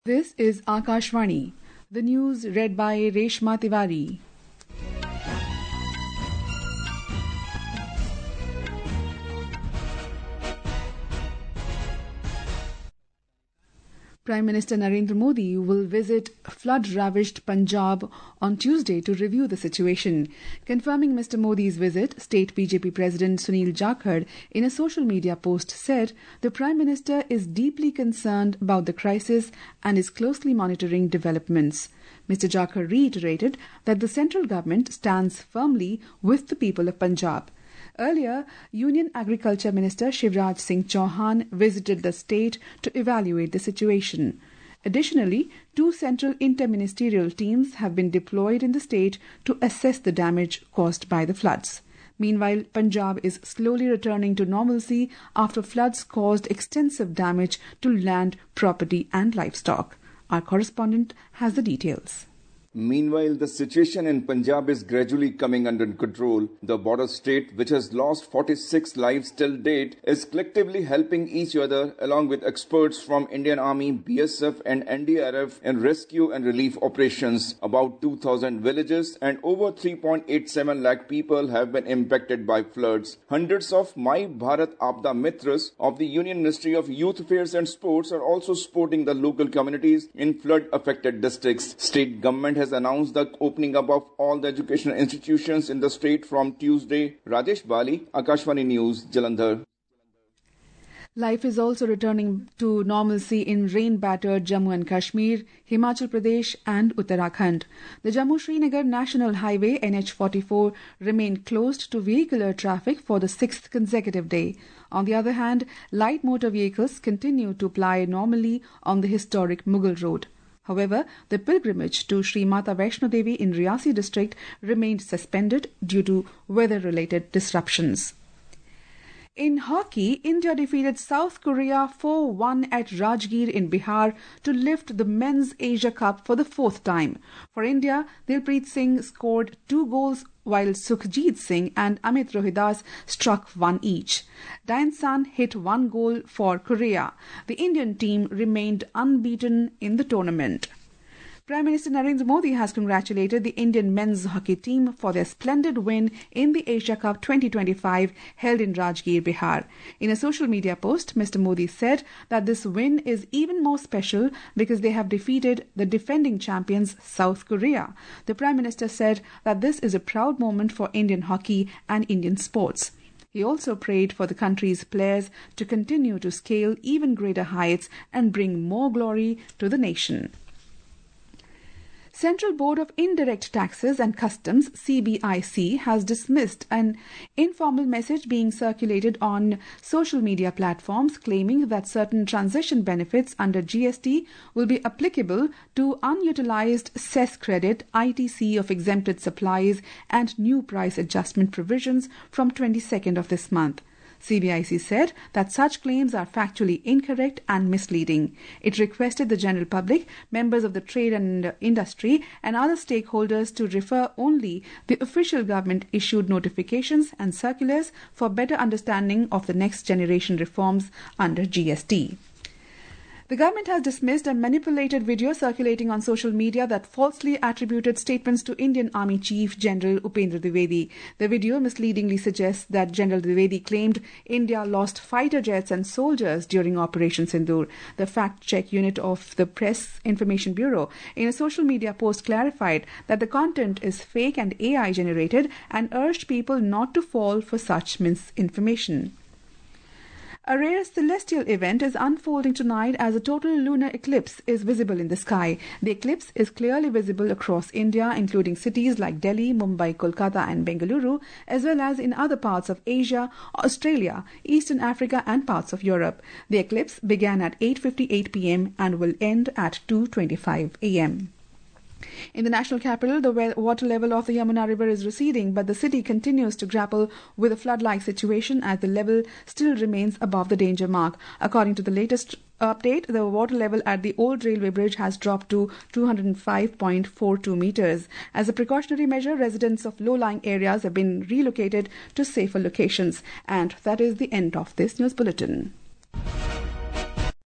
This is Akashvani. The news read by Reshma Tiwari. Prime Minister Narendra Modi will visit flood-ravaged Punjab on Tuesday to review the situation. Confirming Mr. Modi's visit, State BJP President Sunil Jakhar, in a social media post, said the Prime Minister is deeply concerned about the crisis and is closely monitoring developments. Mr. Jakhar reiterated that the central government stands firmly with the people of Punjab. Earlier, Union Agriculture Minister Shivraj Singh Chauhan visited the state to evaluate the situation. Additionally, 2 central interministerial teams have been deployed in the state to assess the damage caused by the floods. Meanwhile, Punjab is slowly returning to normalcy after floods caused extensive damage to land, property and livestock. Our correspondent has the details. Meanwhile, the situation in Punjab is gradually coming under control. The border state, which has lost 46 lives till date, is collectively helping each other along with experts from Indian Army, BSF and NDRF in rescue and relief operations. About 2,000 villages and over 3.87 lakh people have been impacted by floods. Hundreds of My Bharat Aapda Mitras of the Union Ministry of Youth Affairs and Sports are also supporting the local communities in flood-affected districts. State government has announced the opening up of all the educational institutions in the state from Tuesday. Rajesh Bali, Akashvani News, Jalandhar. Life is also returning to normalcy in rain-battered Jammu and Kashmir, Himachal Pradesh and Uttarakhand. The Jammu-Srinagar National Highway NH44 remained closed to vehicular traffic for the 6th consecutive day. On the other hand, light motor vehicles continue to ply normally on the historic Mughal Road. However, the pilgrimage to Sri Mata Vaishno Devi in Riyasi district remained suspended due to weather-related disruptions. In hockey, India defeated South Korea 4-1 at Rajgir in Bihar to lift the Men's Asia Cup for the 4th time. For India, Dilpreet Singh scored 2 goals while Sukhjit Singh and Amit Rohidas struck 1 each. Dayan San hit 1 goal for Korea. The Indian team remained unbeaten in the tournament. Prime Minister Narendra Modi has congratulated the Indian men's hockey team for their splendid win in the Asia Cup 2025 held in Rajgir, Bihar. In a social media post, Mr. Modi said that this win is even more special because they have defeated the defending champions South Korea. The Prime Minister said that this is a proud moment for Indian hockey and Indian sports. He also prayed for the country's players to continue to scale even greater heights and bring more glory to the nation. Central Board of Indirect Taxes and Customs CBIC has dismissed an informal message being circulated on social media platforms claiming that certain transition benefits under GST will be applicable to unutilized cess credit, ITC of exempted supplies and new price adjustment provisions from 22nd of this month. CBIC said that such claims are factually incorrect and misleading. It requested the general public, members of the trade and industry and other stakeholders to refer only the official government-issued notifications and circulars for better understanding of the next generation reforms under GST. The government has dismissed a manipulated video circulating on social media that falsely attributed statements to Indian Army Chief General Upendra Dwivedi. The video misleadingly suggests that General Dwivedi claimed India lost fighter jets and soldiers during Operation Sindoor. The fact-check unit of the Press Information Bureau in a social media post clarified that the content is fake and AI generated and urged people not to fall for such misinformation. A rare celestial event is unfolding tonight as a total lunar eclipse is visible in the sky. The eclipse is clearly visible across India, including cities like Delhi, Mumbai, Kolkata and Bengaluru, as well as in other parts of Asia, Australia, Eastern Africa and parts of Europe. The eclipse began at 8:58 p.m. and will end at 2:25 a.m. In the national capital, the water level of the Yamuna River is receding, but the city continues to grapple with a flood-like situation as the level still remains above the danger mark. According to the latest update, the water level at the old railway bridge has dropped to 205.42 meters. As a precautionary measure, residents of low-lying areas have been relocated to safer locations. And that is the end of this news bulletin.